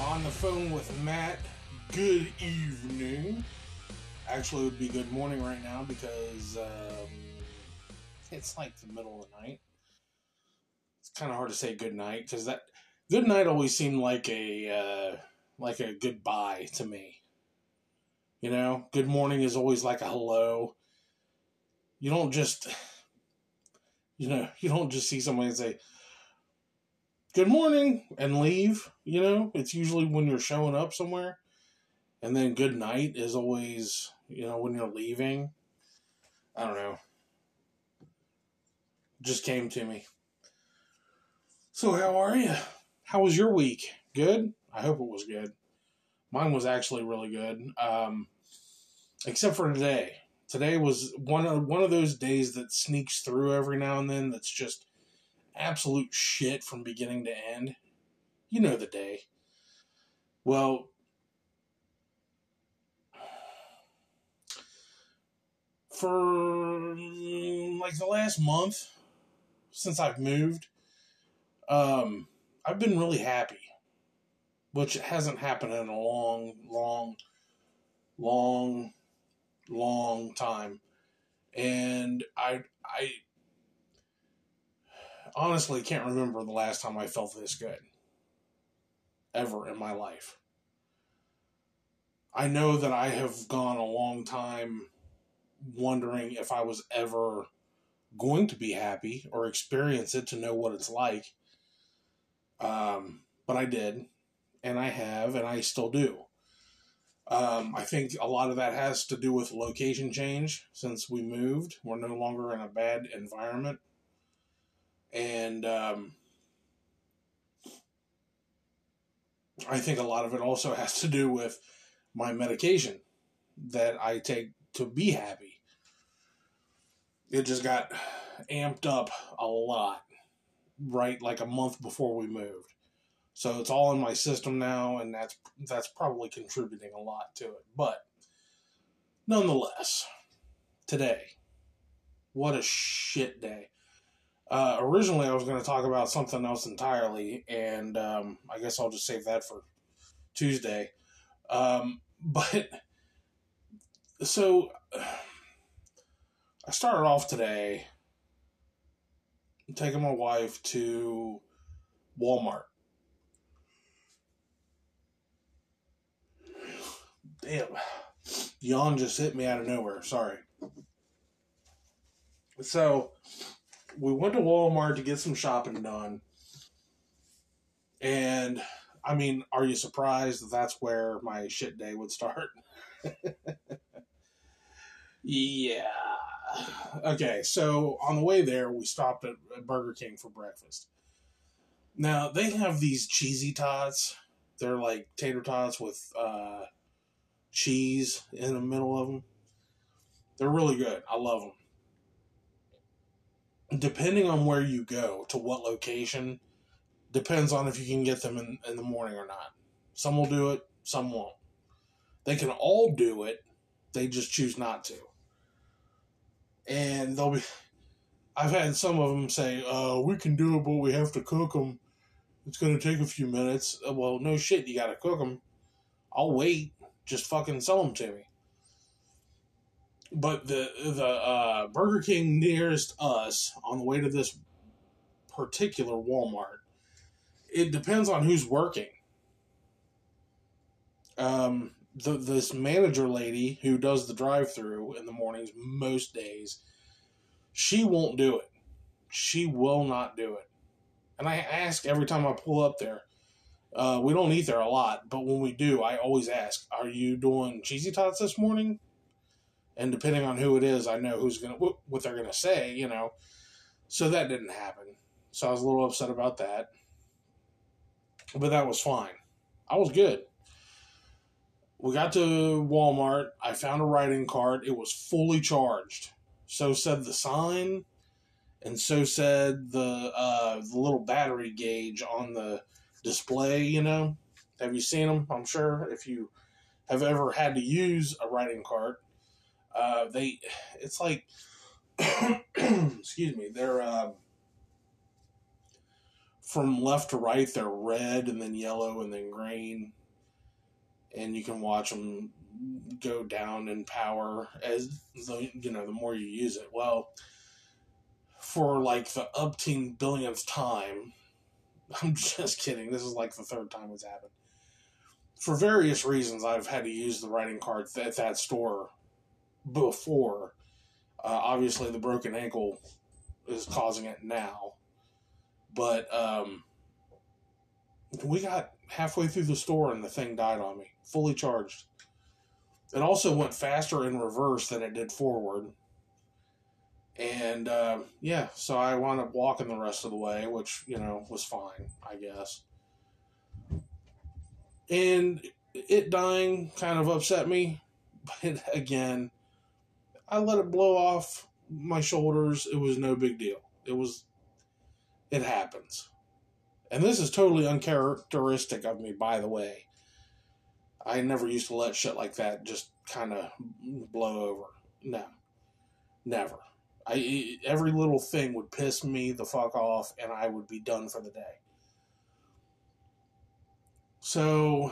On the phone with Matt. Good evening. Actually, it would be good morning right now because it's like the middle of the night. It's kind of hard to say good night because that good night always seemed like a goodbye to me. You know, good morning is always like a hello. You don't just see somebody and say good morning and leave. You know, it's usually when you're showing up somewhere. And then good night is always, when you're leaving. I don't know. Just came to me. So how are you? How was your week? Good? I hope it was good. Mine was actually really good. Except for today. Today was one of those days that sneaks through every now and then that's just absolute shit from beginning to end. You know the day. Well, for like the last month since I've moved, I've been really happy, which hasn't happened in a long time. And I honestly can't remember the last time I felt this good ever in my life. I know that I have gone a long time wondering if I was ever going to be happy or experience it to know what it's like. But I did, and I have, and I still do. I think a lot of that has to do with location change. Since we moved, we're no longer in a bad environment. And I think a lot of it also has to do with my medication that I take to be happy. It just got amped up a lot, right, like a month before we moved. So it's all in my system now, and that's probably contributing a lot to it. But nonetheless, today, what a shit day. Originally, I was going to talk about something else entirely, and I guess I'll just save that for Tuesday. But so I started off today taking my wife to Walmart. Damn. Yawn just hit me out of nowhere. Sorry. So, we went to Walmart to get some shopping done. And, I mean, are you surprised that that's where my shit day would start? Yeah. Okay, so on the way there, we stopped at Burger King for breakfast. Now, they have these cheesy tots. They're like tater tots with cheese in the middle of them. They're really good. I love them. Depending on where you go, to what location, depends on if you can get them in the morning or not. Some will do it, some won't. They can all do it, they just choose not to. And I've had some of them say, we can do it, but we have to cook them. It's going to take a few minutes. Well, no shit, you got to cook them. I'll wait. Just fucking sell them to me. But the Burger King nearest us, on the way to this particular Walmart, it depends on who's working. This manager lady who does the drive-thru in the mornings most days, she won't do it. She will not do it. And I ask every time I pull up there. We don't eat there a lot, but when we do, I always ask, are you doing cheesy tots this morning? And depending on who it is, I know what they're gonna say, you know. So that didn't happen. So I was a little upset about that. But that was fine. I was good. We got to Walmart. I found a writing cart. It was fully charged. So said the sign, and so said the little battery gauge on the display, you know. Have you seen them? I'm sure if you have ever had to use a writing cart, it's like, excuse me, they're, from left to right, they're red and then yellow and then green. and you can watch them go down in power as the more you use it. Well, for like the upteen billionth time, I'm just kidding. This is like the third time it's happened. For various reasons, I've had to use the writing card at that store before. Obviously, the broken ankle is causing it now. But we got halfway through the store and the thing died on me, fully charged. It also went faster in reverse than it did forward. And, so I wound up walking the rest of the way, which, was fine, I guess. And it dying kind of upset me. But again, I let it blow off my shoulders. It was no big deal. It happens. And this is totally uncharacteristic of me, by the way. I never used to let shit like that just kind of blow over. No. Never. Every little thing would piss me the fuck off, and I would be done for the day. So,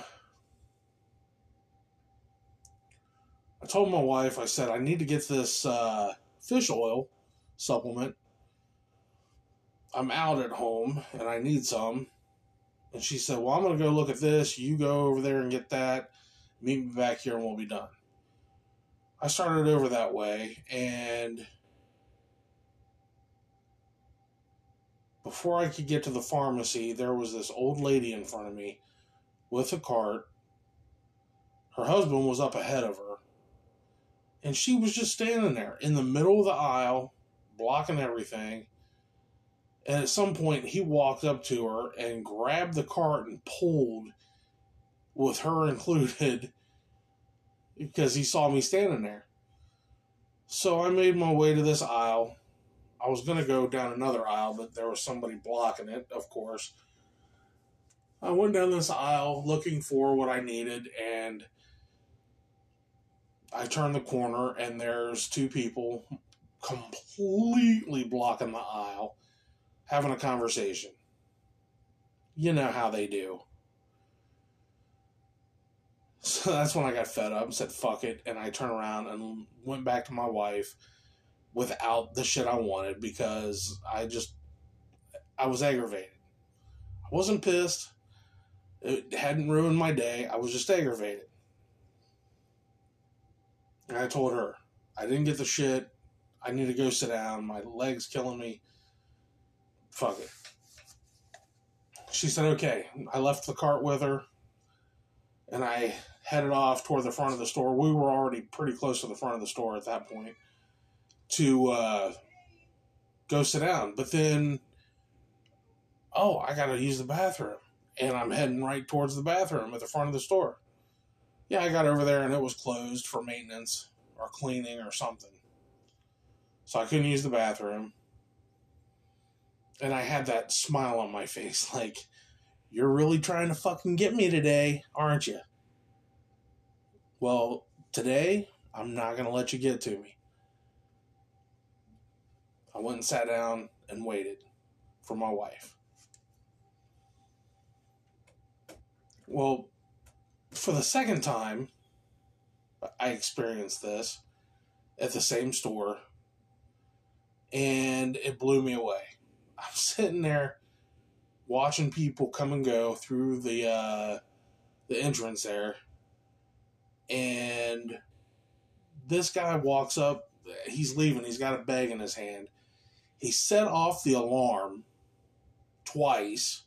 I told my wife, I said, I need to get this fish oil supplement. I'm out at home, and I need some. And she said, well, I'm going to go look at this. You go over there and get that. Meet me back here, and we'll be done. I started over that way, and before I could get to the pharmacy, there was this old lady in front of me with a cart. Her husband was up ahead of her. And she was just standing there in the middle of the aisle, blocking everything. And at some point, he walked up to her and grabbed the cart and pulled, with her included, because he saw me standing there. So I made my way to this aisle. I was going to go down another aisle, but there was somebody blocking it, of course. I went down this aisle looking for what I needed, and I turned the corner, and there's two people completely blocking the aisle, having a conversation. You know how they do. So that's when I got fed up and said, fuck it, and I turned around and went back to my wife without the shit I wanted, because I was aggravated. I wasn't pissed. It hadn't ruined my day. I was just aggravated. And I told her, I didn't get the shit. I need to go sit down. My leg's killing me. Fuck it. She said, okay. I left the cart with her, and I headed off toward the front of the store. We were already pretty close to the front of the store at that point to go sit down. But then, I got to use the bathroom. And I'm heading right towards the bathroom at the front of the store. Yeah, I got over there and it was closed for maintenance or cleaning or something. So I couldn't use the bathroom. And I had that smile on my face like, you're really trying to fucking get me today, aren't you? Well, today, I'm not going to let you get to me. I went and sat down and waited for my wife. Well, for the second time, I experienced this at the same store, and it blew me away. I'm sitting there watching people come and go through the entrance there, and this guy walks up. He's leaving. He's got a bag in his hand. He set off the alarm twice.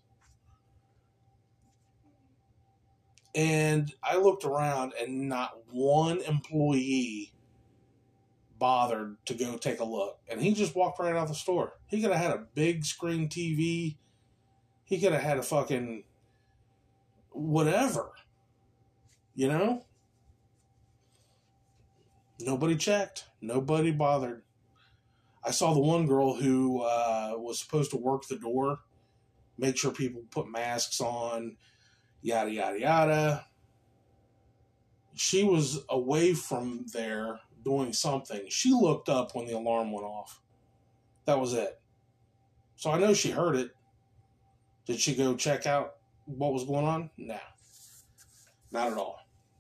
And I looked around and not one employee bothered to go take a look. And he just walked right out the store. He could have had a big screen TV. He could have had a fucking whatever. You know? Nobody checked. Nobody bothered. I saw the one girl who was supposed to work the door, make sure people put masks on, yada, yada, yada. She was away from there doing something. She looked up when the alarm went off. That was it. So I know she heard it. Did she go check out what was going on? No. Not at all.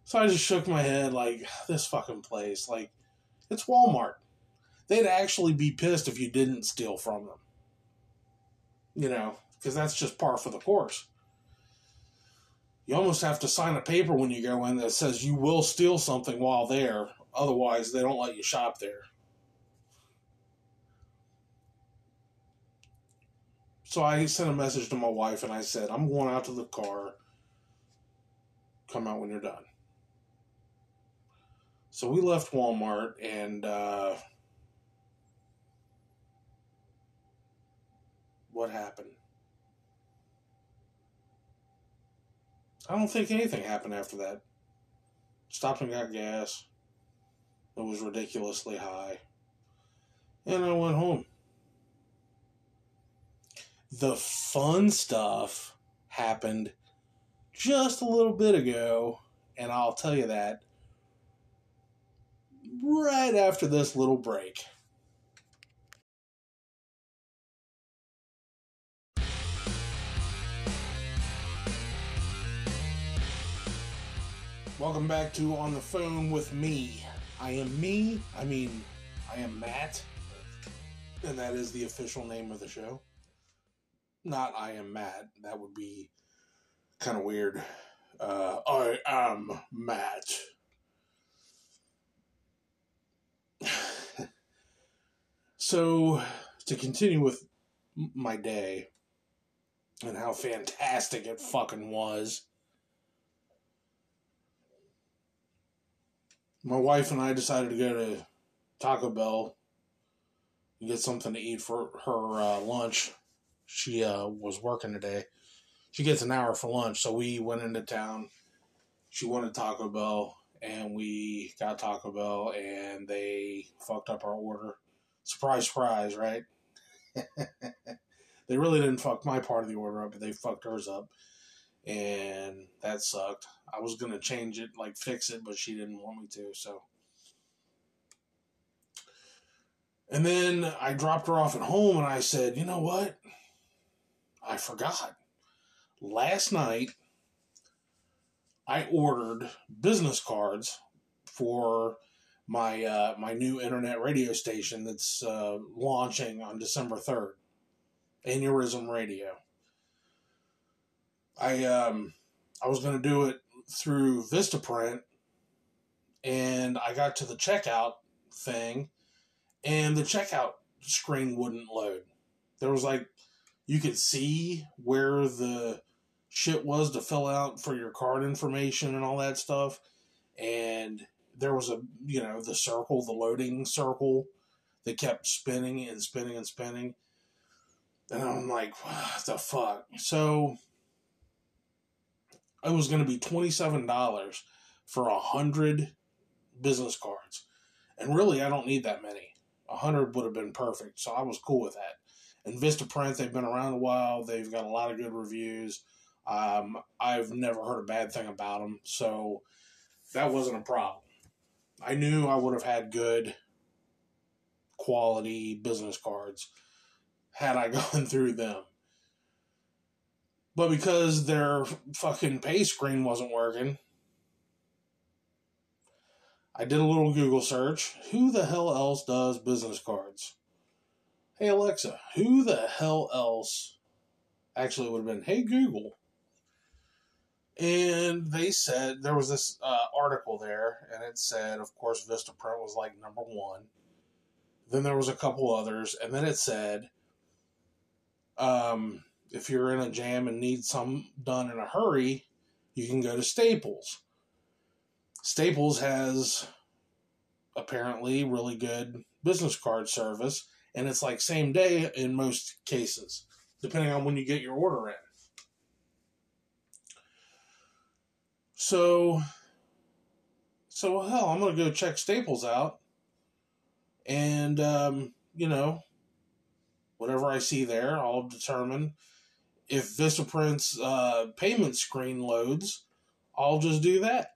So I just shook my head like, this fucking place. Like, it's Walmart. They'd actually be pissed if you didn't steal from them. You know, because that's just par for the course. You almost have to sign a paper when you go in that says you will steal something while there. Otherwise, they don't let you shop there. So I sent a message to my wife and I said, I'm going out to the car. Come out when you're done. So we left Walmart and what happened? I don't think anything happened after that. Stopped and got gas. It was ridiculously high. And I went home. The fun stuff happened just a little bit ago, and I'll tell you that right after this little break. Welcome back to On the Phone with me. I am me. I am Matt. And that is the official name of the show. Not I am Matt. That would be kind of weird. I am Matt. So, to continue with my day and how fantastic it fucking was, my wife and I decided to go to Taco Bell and get something to eat for her lunch. She was working today. She gets an hour for lunch, so we went into town. She wanted Taco Bell, and we got Taco Bell, and they fucked up our order. Surprise, surprise, right? They really didn't fuck my part of the order up, but they fucked hers up, and that sucked. I was going to change it, like fix it, but she didn't want me to, so. And then I dropped her off at home, and I said, you know what? I forgot. Last night, I ordered business cards for my new internet radio station that's launching on December 3rd, Aneurysm Radio. I was going to do it through Vistaprint, and I got to the checkout thing, and the checkout screen wouldn't load. There was like, you could see where the shit was to fill out for your card information and all that stuff, and there was the circle, the loading circle that kept spinning and spinning and spinning, and I'm like, what the fuck? So it was going to be $27 for 100 business cards, and really I don't need that many. 100 would have been perfect, so I was cool with that. And Vistaprint, they've been around a while. They've got a lot of good reviews. I've never heard a bad thing about them, so that wasn't a problem. I knew I would have had good quality business cards had I gone through them. But because their fucking pay screen wasn't working, I did a little Google search. Who the hell else does business cards? Hey Alexa, who the hell else? Actually, it would have been, hey Google. And they said, there was this article there, and it said, of course, Vistaprint was like number one. Then there was a couple others, and then it said, if you're in a jam and need some done in a hurry, you can go to Staples. Staples has apparently really good business card service, and it's like same day in most cases, depending on when you get your order in. So hell, I'm going to go check Staples out, and, whatever I see there, I'll determine if Vistaprint's payment screen loads, I'll just do that.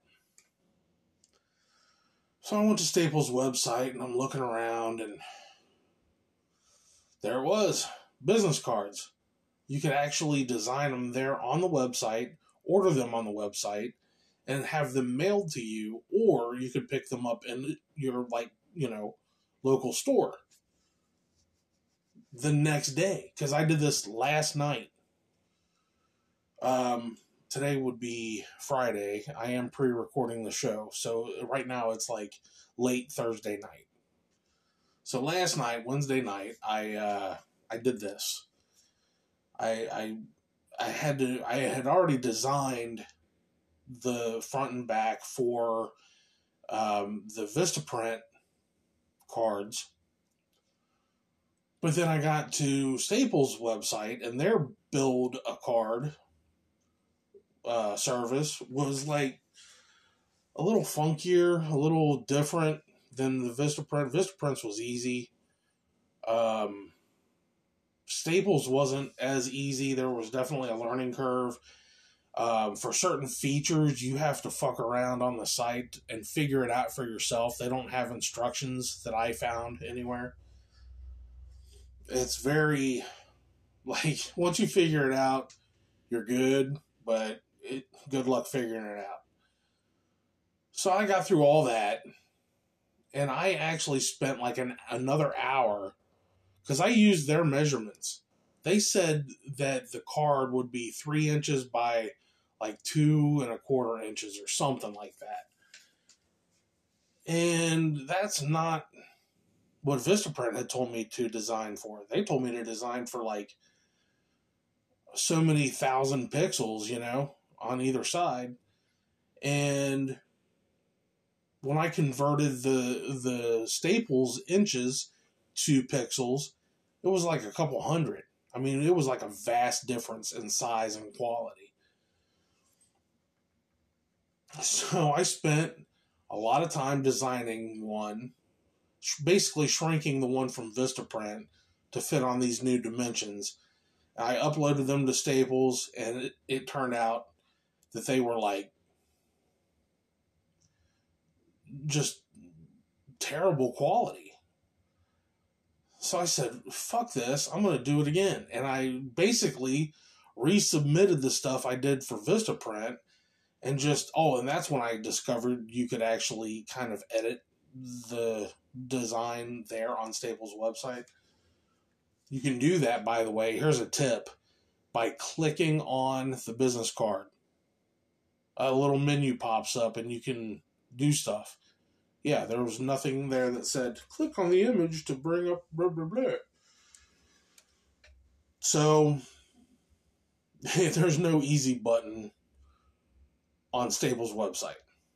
So I went to Staples' website, and I'm looking around, and there it was, business cards. You could actually design them there on the website, order them on the website, and have them mailed to you, or you could pick them up in your, like, local store the next day. Because I did this last night. Today would be Friday. I am pre-recording the show, so right now it's like late Thursday night. So last night, Wednesday night, I did this. I had already designed the front and back for the Vistaprint cards, but then I got to Staples' website, and their build a card service was like a little funkier, a little different than the Vistaprint. Vistaprints was easy. Staples wasn't as easy. There was definitely a learning curve. For certain features, you have to fuck around on the site and figure it out for yourself. They don't have instructions that I found anywhere. It's very, like, once you figure it out, you're good, but good luck figuring it out. So I got through all that, and I actually spent like another hour, because I used their measurements. They said that the card would be 3 inches by like 2.25 inches or something like that. And that's not what Vistaprint had told me to design for. They told me to design for like so many thousand pixels, on either side. And when I converted the Staples inches to pixels, it was like a couple hundred. I mean, it was like a vast difference in size and quality. So I spent a lot of time designing one, basically shrinking the one from Vistaprint to fit on these new dimensions. I uploaded them to Staples, and it turned out that they were like just terrible quality. So I said, fuck this, I'm going to do it again. And I basically resubmitted the stuff I did for Vistaprint, and and that's when I discovered you could actually kind of edit the design there on Staples' website. You can do that, by the way. Here's a tip. By clicking on the business card, a little menu pops up and you can do stuff. Yeah, there was nothing there that said, click on the image to bring up blah, blah, blah. So, there's no easy button on Staples' website.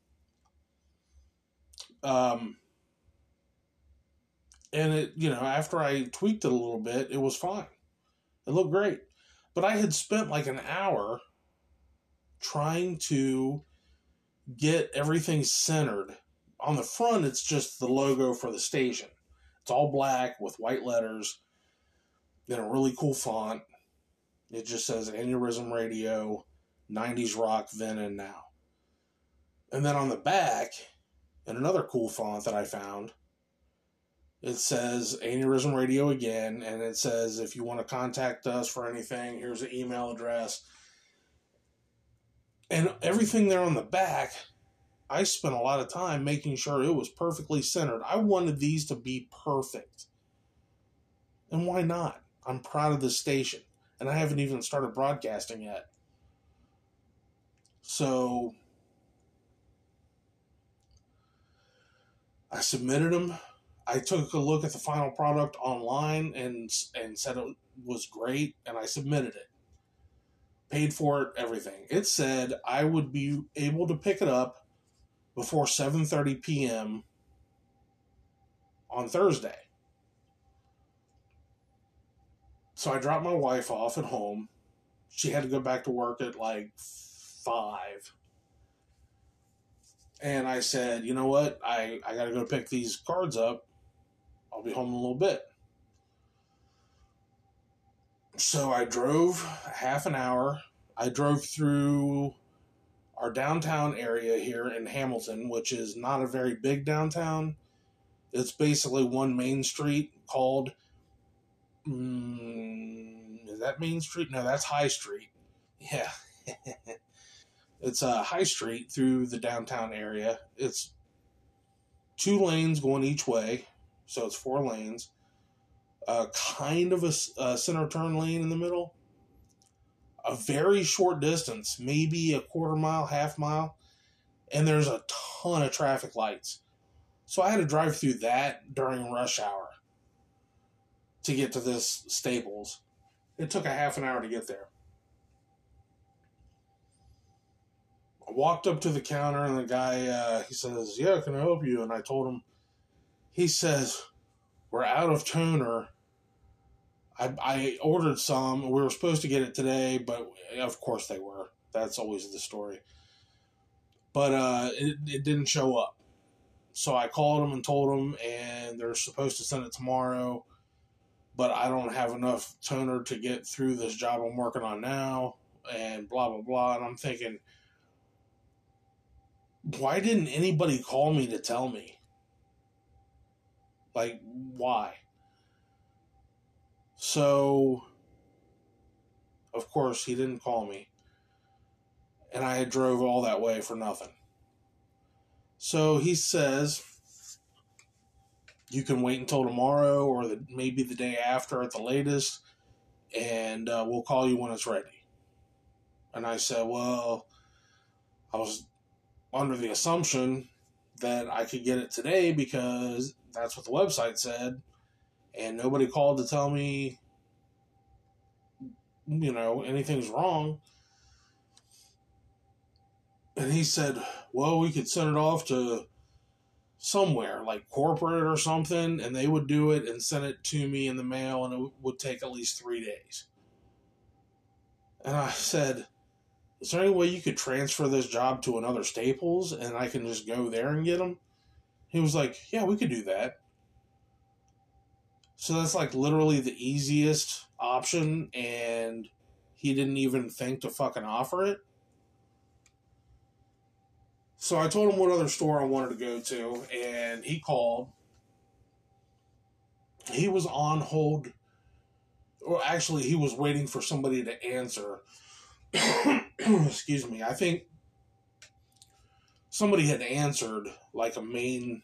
And it, after I tweaked it a little bit, it was fine. It looked great. But I had spent like an hour trying to get everything centered. On the front, it's just the logo for the station. It's all black with white letters in a really cool font. It just says Aneurysm Radio, 90s rock, then and now. And then on the back, in another cool font that I found, it says Aneurysm Radio again, and it says, if you want to contact us for anything, here's an email address. And everything there on the back, I spent a lot of time making sure it was perfectly centered. I wanted these to be perfect. And why not? I'm proud of this station. And I haven't even started broadcasting yet. So, I submitted them. I took a look at the final product online and said it was great, and I submitted it. Paid for it, everything. It said I would be able to pick it up before 7:30 p.m. on Thursday. So I dropped my wife off at home. She had to go back to work at like 5. And I said, you know what? I got to go pick these cards up. I'll be home in a little bit. So I drove half an hour. I drove through our downtown area here in Hamilton, which is not a very big downtown. It's basically one main street called... is that Main Street? No, that's High Street. Yeah. It's a high street through the downtown area. It's 2 lanes going each way, so it's 4 lanes. Kind of a center turn lane in the middle. A very short distance, maybe a quarter mile, half mile, and there's a ton of traffic lights. So I had to drive through that during rush hour to get to this Staples. It took a half an hour to get there. I walked up to the counter, and the guy, he says, "Yeah, can I help you?" And I told him, he says, "We're out of toner. I ordered some. We were supposed to get it today, but of course they were. That's always the story. But it didn't show up. So I called them and told them, and they're supposed to send it tomorrow, but I don't have enough toner to get through this job I'm working on now, and blah, blah, blah." And I'm thinking, why didn't anybody call me to tell me? Like, why? So, of course, he didn't call me. And I had drove all that way for nothing. So he says, you can wait until tomorrow or maybe the day after at the latest, and we'll call you when it's ready. And I said, well, I was under the assumption that I could get it today because that's what the website said, and nobody called to tell me, anything's wrong. And he said, well, we could send it off to somewhere, like corporate or something, and they would do it and send it to me in the mail, and it would take at least 3 days. And I said, is there any way you could transfer this job to another Staples and I can just go there and get them? He was like, yeah, we could do that. So that's like literally the easiest option, and he didn't even think to fucking offer it. So I told him what other store I wanted to go to, and he called. He was on hold, or actually he was waiting for somebody to answer. Excuse me. I think somebody had answered, like a main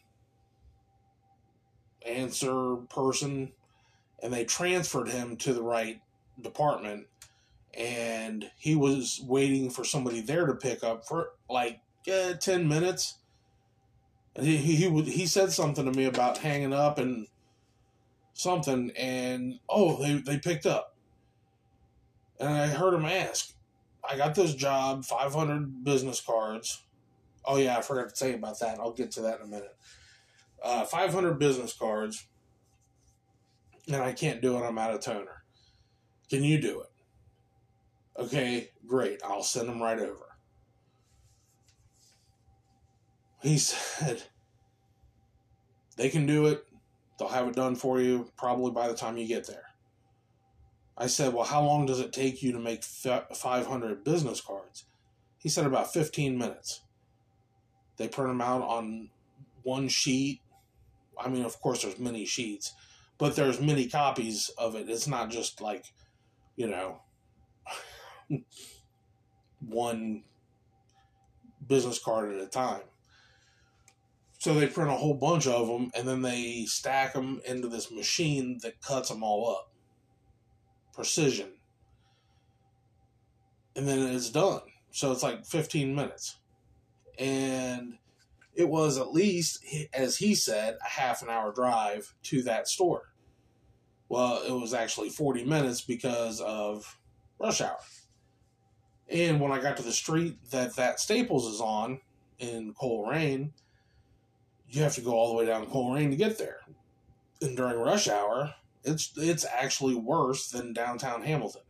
answer person, and they transferred him to the right department, and he was waiting for somebody there to pick up for like 10 minutes. And he said something to me about hanging up and something, and they picked up. And I heard him ask, I got this job, 500 business cards. Oh yeah, I forgot to tell you about that. I'll get to that in a minute. 500 business cards, and I can't do it. I'm out of toner. Can you do it? Okay, great. I'll send them right over. He said, they can do it. They'll have it done for you probably by the time you get there. I said, well, how long does it take you to make 500 business cards? He said about 15 minutes. They print them out on one sheet. I mean, of course, there's many sheets, but there's many copies of it. It's not just like, one business card at a time. So they print a whole bunch of them, and then they stack them into this machine that cuts them all up. Precision. And then it's done. So it's like 15 minutes. And it was at least, as he said, a half an hour drive to that store. Well, it was actually 40 minutes because of rush hour. And when I got to the street that Staples is on in Coleraine, you have to go all the way down Coleraine to get there. And during rush hour, it's actually worse than downtown Hamilton.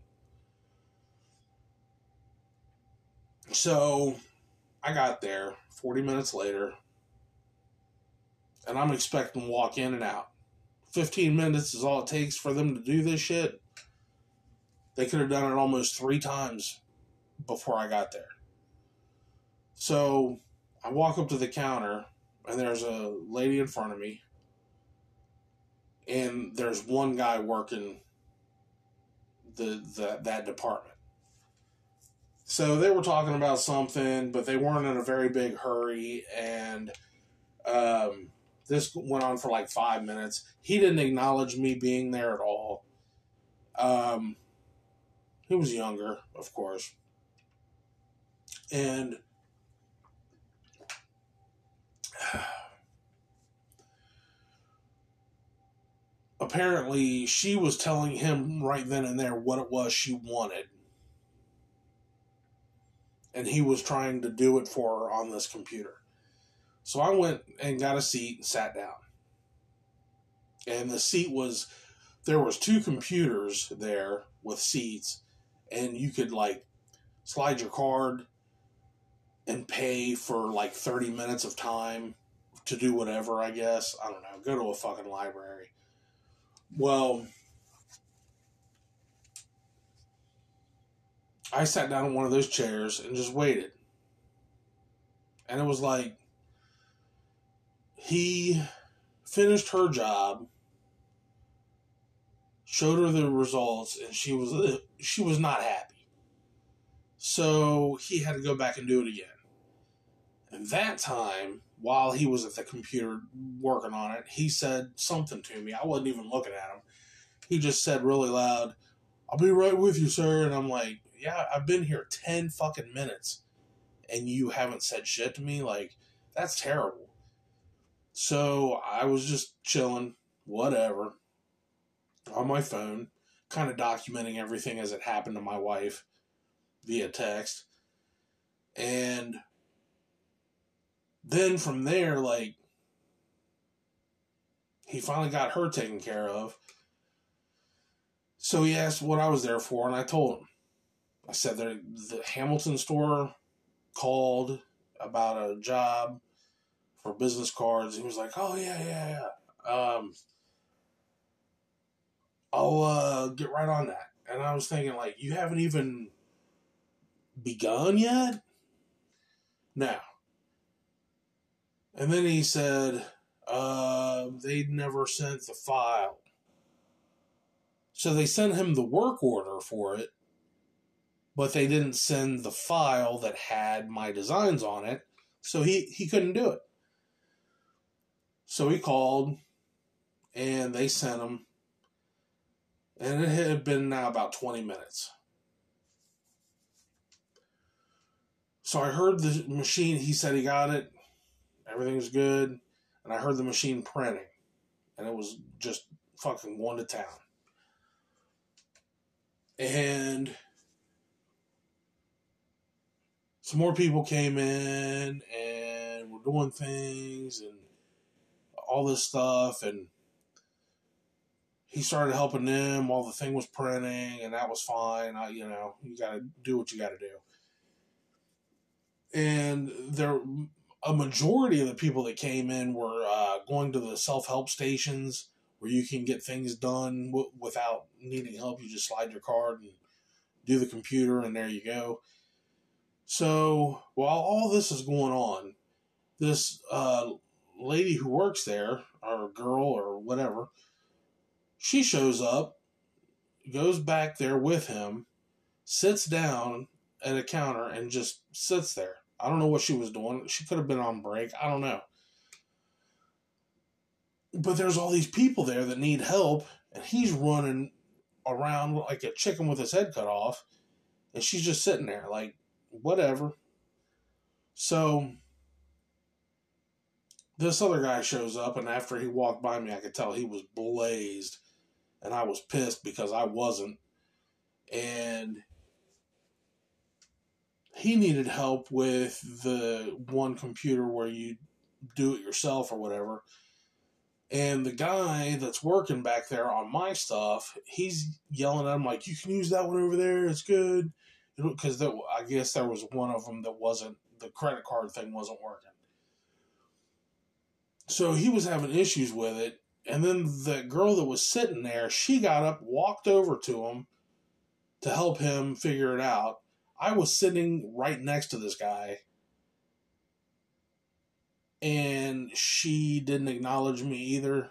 So I got there 40 minutes later, and I'm expecting to walk in and out. 15 minutes is all it takes for them to do this shit. They could have done it almost 3 times before I got there. So I walk up to the counter, and there's a lady in front of me, and there's one guy working that department. So they were talking about something, but they weren't in a very big hurry, and this went on for like 5 minutes. He didn't acknowledge me being there at all. He was younger, of course. And apparently she was telling him right then and there what it was she wanted. And he was trying to do it for her on this computer. So I went and got a seat and sat down. And the seat was, there was 2 computers there with seats, and you could like slide your card and pay for like 30 minutes of time to do whatever, I guess. I don't know. Go to a fucking library. Well, I sat down in one of those chairs and just waited. And it was like, he finished her job, showed her the results, and she was not happy. So he had to go back and do it again. And that time, while he was at the computer working on it, he said something to me. I wasn't even looking at him. He just said really loud, "I'll be right with you, sir." And I'm like, yeah, I've been here 10 fucking minutes and you haven't said shit to me? Like, that's terrible. So I was just chilling, whatever, on my phone, kind of documenting everything as it happened to my wife via text. And then from there, like, he finally got her taken care of. So he asked what I was there for, and I told him. I said that the Hamilton store called about a job for business cards. He was like, "Oh, yeah. I'll get right on that." And I was thinking, like, you haven't even begun yet? No. And then he said, they'd never sent the file. So they sent him the work order for it, but they didn't send the file that had my designs on it, so he couldn't do it. So he called, and they sent him, and it had been now about 20 minutes. So I heard the machine, he said he got it, everything was good, and I heard the machine printing, and it was just fucking going to town. And some more people came in and were doing things and all this stuff, and he started helping them while the thing was printing, and that was fine. You got to do what you got to do. And a majority of the people that came in were going to the self-help stations where you can get things done without needing help. You just slide your card and do the computer, and there you go. So while all this is going on, this lady who works there, or girl or whatever, she shows up, goes back there with him, sits down at a counter, and just sits there. I don't know what she was doing. She could have been on break. I don't know. But there's all these people there that need help, and he's running around like a chicken with his head cut off, and she's just sitting there like, whatever. So this other guy shows up, and after he walked by me, I could tell he was blazed, and I was pissed because I wasn't. And he needed help with the one computer where you do it yourself or whatever. And the guy that's working back there on my stuff, he's yelling at him like, "You can use that one over there, it's good." Because I guess there was one of them that wasn't, the credit card thing wasn't working. So he was having issues with it. And then the girl that was sitting there, she got up, walked over to him to help him figure it out. I was sitting right next to this guy, and she didn't acknowledge me either.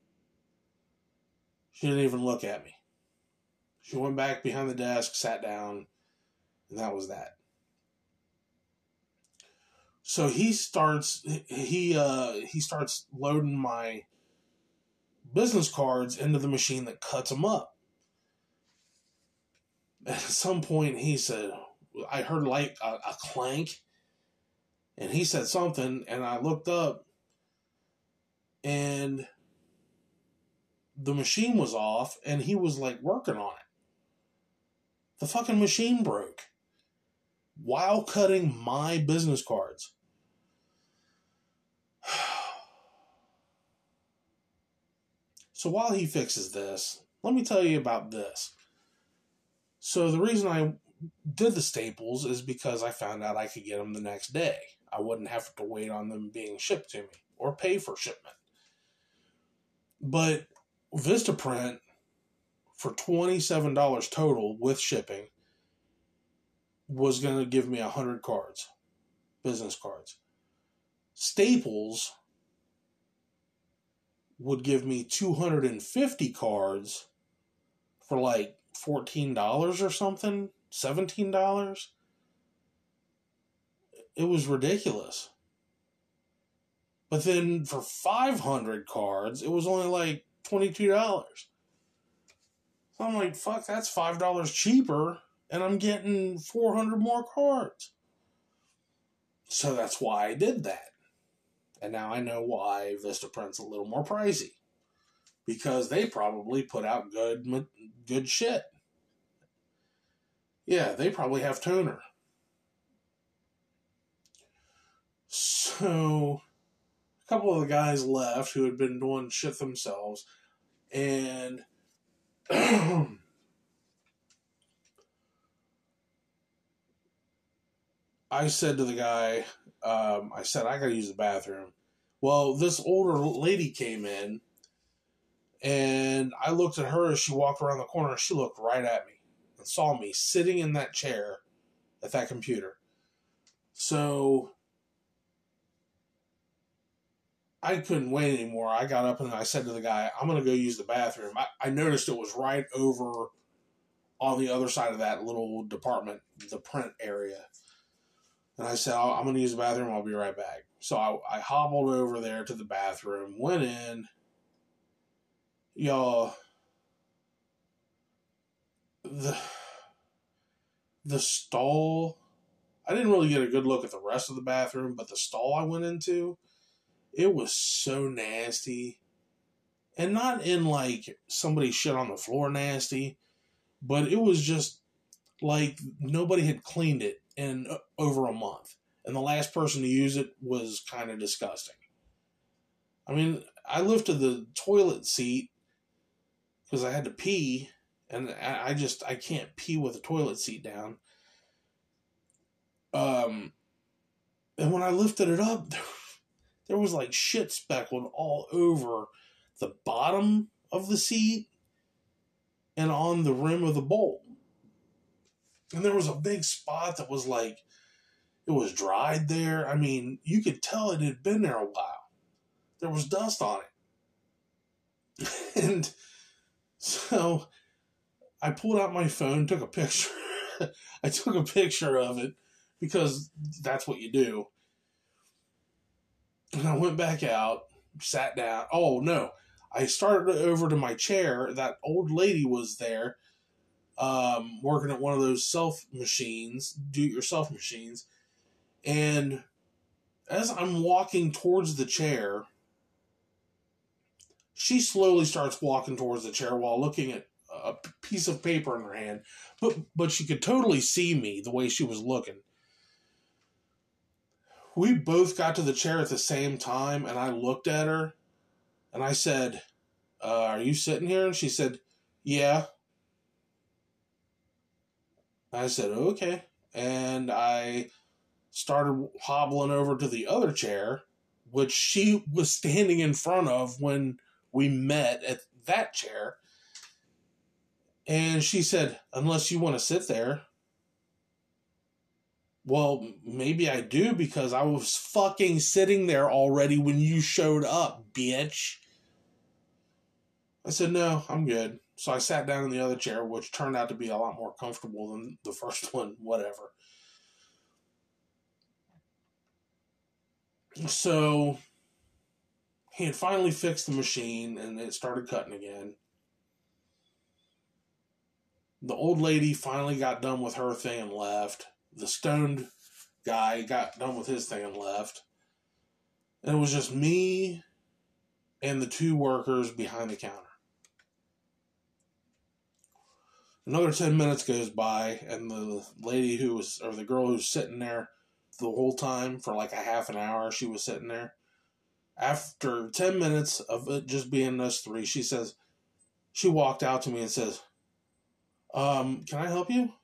She didn't even look at me. She went back behind the desk, sat down, and that was that. So he starts loading my business cards into the machine that cuts them up. At some point, he said, I heard like a clank, and he said something, and I looked up, and the machine was off, and he was like working on it. The fucking machine broke while cutting my business cards. So while he fixes this, let me tell you about this. So the reason I did the staples is because I found out I could get them the next day. I wouldn't have to wait on them being shipped to me or pay for shipment. But Vistaprint, for $27 total with shipping, was going to give me 100 cards, business cards. Staples would give me 250 cards for like $14 or something, $17. It was ridiculous. But then for 500 cards, it was only like $22. So I'm like, fuck, that's $5 cheaper, and I'm getting 400 more cards. So that's why I did that. And now I know why Vistaprint's a little more pricey. Because they probably put out good shit. Yeah, they probably have toner. So, a couple of the guys left who had been doing shit themselves. And I said to the guy, I said, I gotta use the bathroom. Well, this older lady came in, and I looked at her as she walked around the corner, and she looked right at me and saw me sitting in that chair at that computer. So I couldn't wait anymore. I got up and I said to the guy, I'm going to go use the bathroom. I noticed it was right over on the other side of that little department, the print area. And I said, I'm going to use the bathroom. I'll be right back. So I hobbled over there to the bathroom, went in. Y'all, the stall, I didn't really get a good look at the rest of the bathroom, but the stall I went into, it was so nasty. And not in like somebody shit on the floor nasty, but it was just like nobody had cleaned it in over a month. And the last person to use it was kind of disgusting. I mean, I lifted the toilet seat because I had to pee, and I can't pee with the toilet seat down. And when I lifted it up, there was like shit speckled all over the bottom of the seat and on the rim of the bowl. And there was a big spot that was like, it was dried there. I mean, you could tell it had been there a while. There was dust on it. And so I pulled out my phone, took a picture. I took a picture of it because that's what you do. And I went back out, sat down. Oh, no. I started over to my chair. That old lady was there working at one of those do-it-yourself machines. And as I'm walking towards the chair, she slowly starts walking towards the chair while looking at a piece of paper in her hand. But she could totally see me the way she was looking. We both got to the chair at the same time, and I looked at her, and I said, are you sitting here? And she said, yeah. I said, okay. And I started hobbling over to the other chair, which she was standing in front of when we met at that chair. And she said, unless you want to sit there. Well, maybe I do, because I was fucking sitting there already when you showed up, bitch. I said, no, I'm good. So I sat down in the other chair, which turned out to be a lot more comfortable than the first one, whatever. So he had finally fixed the machine and it started cutting again. The old lady finally got done with her thing and left. The stoned guy got done with his thing and left. And it was just me and the two workers behind the counter. Another 10 minutes goes by, and the lady who was, or the girl who was sitting there the whole time for like a half an hour, she was sitting there. After 10 minutes of it just being us three, she walked out to me and says, can I help you?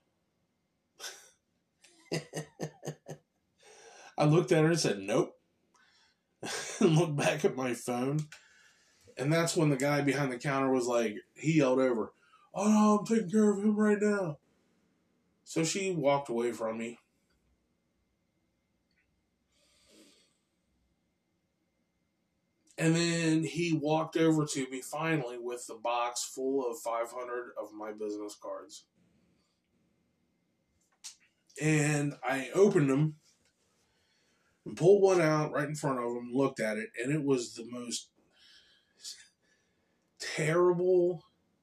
I looked at her and said, nope. And looked back at my phone. And that's when the guy behind the counter was like, he yelled over, oh no, I'm taking care of him right now. So she walked away from me. And then he walked over to me finally with the box full of 500 of my business cards. And I opened them and pulled one out right in front of him, looked at it, and it was the most terrible.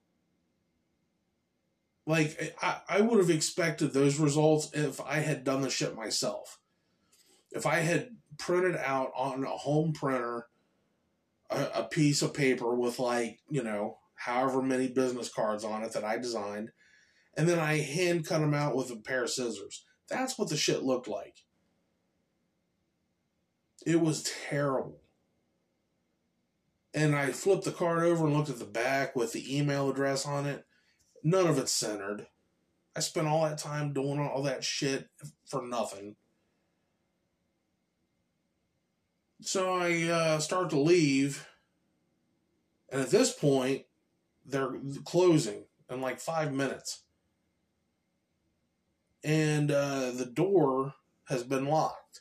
Like, I would have expected those results if I had done the shit myself. If I had printed out on a home printer a piece of paper with, like, you know, however many business cards on it that I designed, and then I hand cut them out with a pair of scissors. That's what the shit looked like. It was terrible. And I flipped the card over and looked at the back with the email address on it. None of it's centered. I spent all that time doing all that shit for nothing. So I start to leave. And at this point, they're closing in like 5 minutes. And the door has been locked.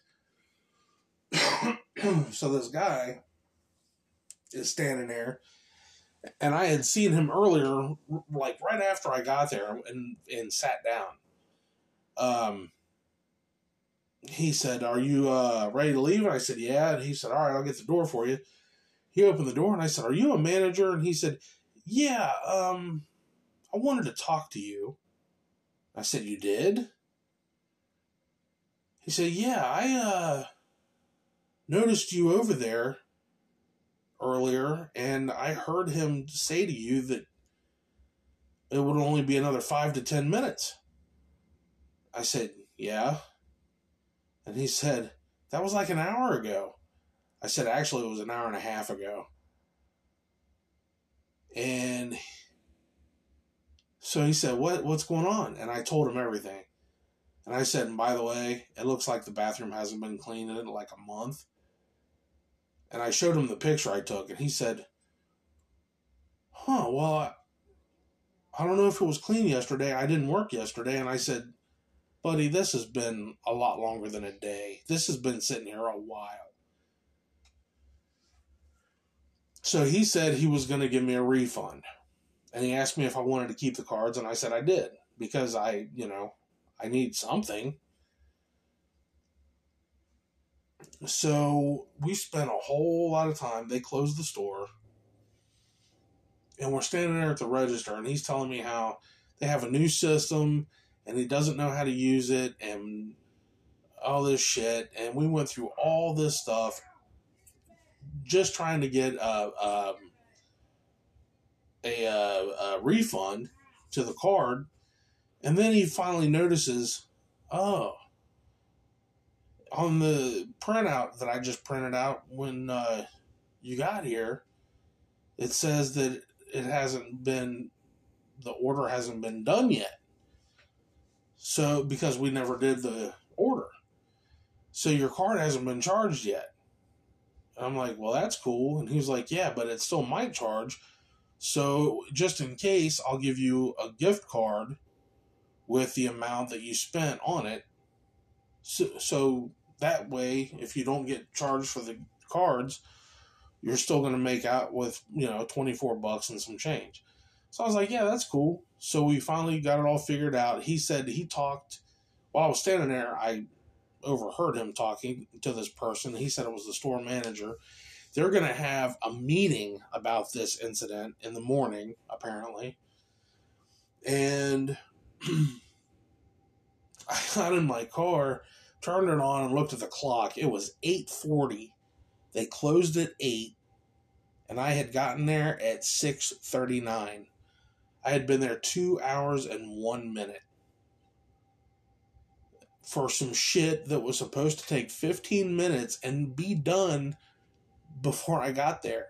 So this guy is standing there. And I had seen him earlier, like right after I got there and sat down. He said, are you ready to leave? And I said, yeah. And he said, all right, I'll get the door for you. He opened the door and I said, are you a manager? And he said, yeah, I wanted to talk to you. I said, you did? He said, yeah, I noticed you over there earlier, and I heard him say to you that it would only be another 5 to 10 minutes. I said, yeah. And he said, that was like an hour ago. I said, actually, it was an hour and a half ago. And so he said, what's going on? And I told him everything. And I said, and by the way, it looks like the bathroom hasn't been cleaned in like a month. And I showed him the picture I took, and he said, well, I don't know if it was clean yesterday. I didn't work yesterday. And I said, buddy, this has been a lot longer than a day. This has been sitting here a while. So he said he was going to give me a refund. And he asked me if I wanted to keep the cards, and I said I did. Because I need something. So we spent a whole lot of time. They closed the store. And we're standing there at the register, and he's telling me how they have a new system, and he doesn't know how to use it, and all this shit. And we went through all this stuff just trying to get a refund to the card. And then he finally notices, oh, on the printout that I just printed out when you got here, it says that the order hasn't been done yet. So, because we never did the order. So your card hasn't been charged yet. And I'm like, well, that's cool. And he's like, yeah, but it still might charge. So just in case, I'll give you a gift card with the amount that you spent on it. So that way, if you don't get charged for the cards, you're still going to make out with, $24 and some change. So I was like, yeah, that's cool. So we finally got it all figured out. He said he talked, while I was standing there, I overheard him talking to this person. He said it was the store manager. They're going to have a meeting about this incident in the morning, apparently. And I got in my car, turned it on, and looked at the clock. It was 8:40. They closed at 8, and I had gotten there at 6:39. I had been there 2 hours and 1 minute for some shit that was supposed to take 15 minutes and be done before I got there.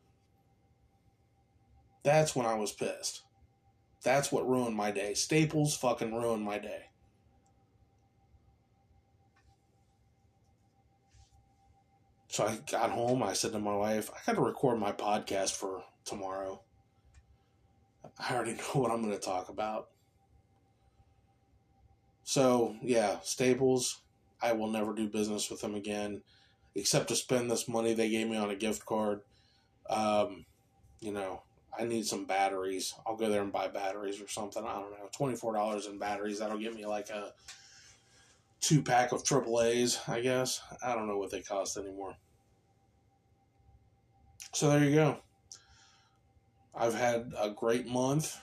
That's when I was pissed. That's what ruined my day. Staples fucking ruined my day. So I got home. I said to my wife, I got to record my podcast for tomorrow. I already know what I'm going to talk about. So, yeah, Staples, I will never do business with them again, except to spend this money they gave me on a gift card. I need some batteries. I'll go there and buy batteries or something. I don't know. $24 in batteries. That'll get me like a 2-pack of AAAs, I guess. I don't know what they cost anymore. So there you go. I've had a great month.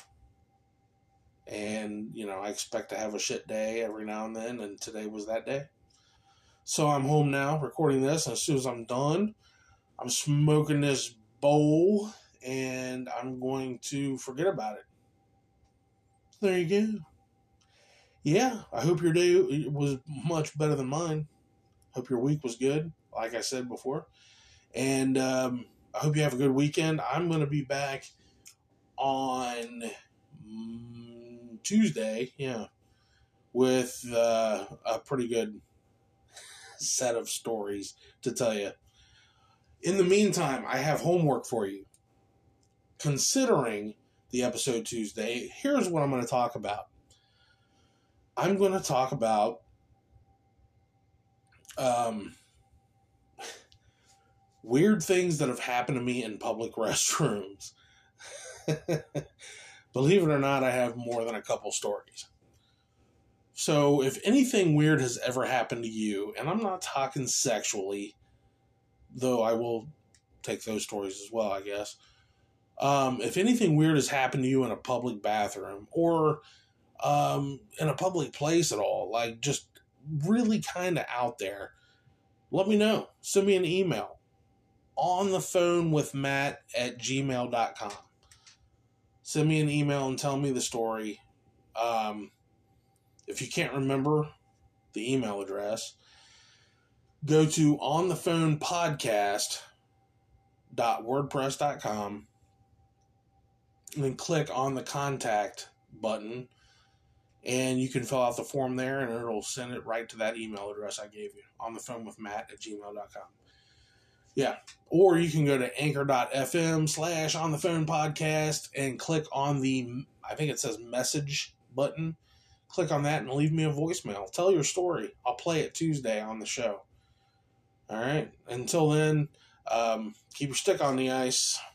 And, I expect to have a shit day every now and then. And today was that day. So I'm home now recording this. And as soon as I'm done, I'm smoking this bowl. And I'm going to forget about it. There you go. Yeah, I hope your day was much better than mine. Hope your week was good, like I said before. And I hope you have a good weekend. I'm going to be back on Tuesday, with a pretty good set of stories to tell you. In the meantime, I have homework for you. Considering the episode Tuesday, here's what I'm going to talk about. I'm going to talk about weird things that have happened to me in public restrooms. Believe it or not, I have more than a couple stories. So if anything weird has ever happened to you, and I'm not talking sexually, though I will take those stories as well, I guess. If anything weird has happened to you in a public bathroom or in a public place at all, like just really kind of out there, let me know. Send me an email. onthephonewithmatt@gmail.com. Send me an email and tell me the story. If you can't remember the email address, go to onthephonepodcast.wordpress.com and then click on the contact button, and you can fill out the form there, and it'll send it right to that email address I gave you, onthephonewithmatt@gmail.com. Yeah. Or you can go to anchor.fm/onthephonepodcast and click on the, I think it says message button. Click on that and leave me a voicemail. Tell your story. I'll play it Tuesday on the show. All right. Until then, keep your stick on the ice.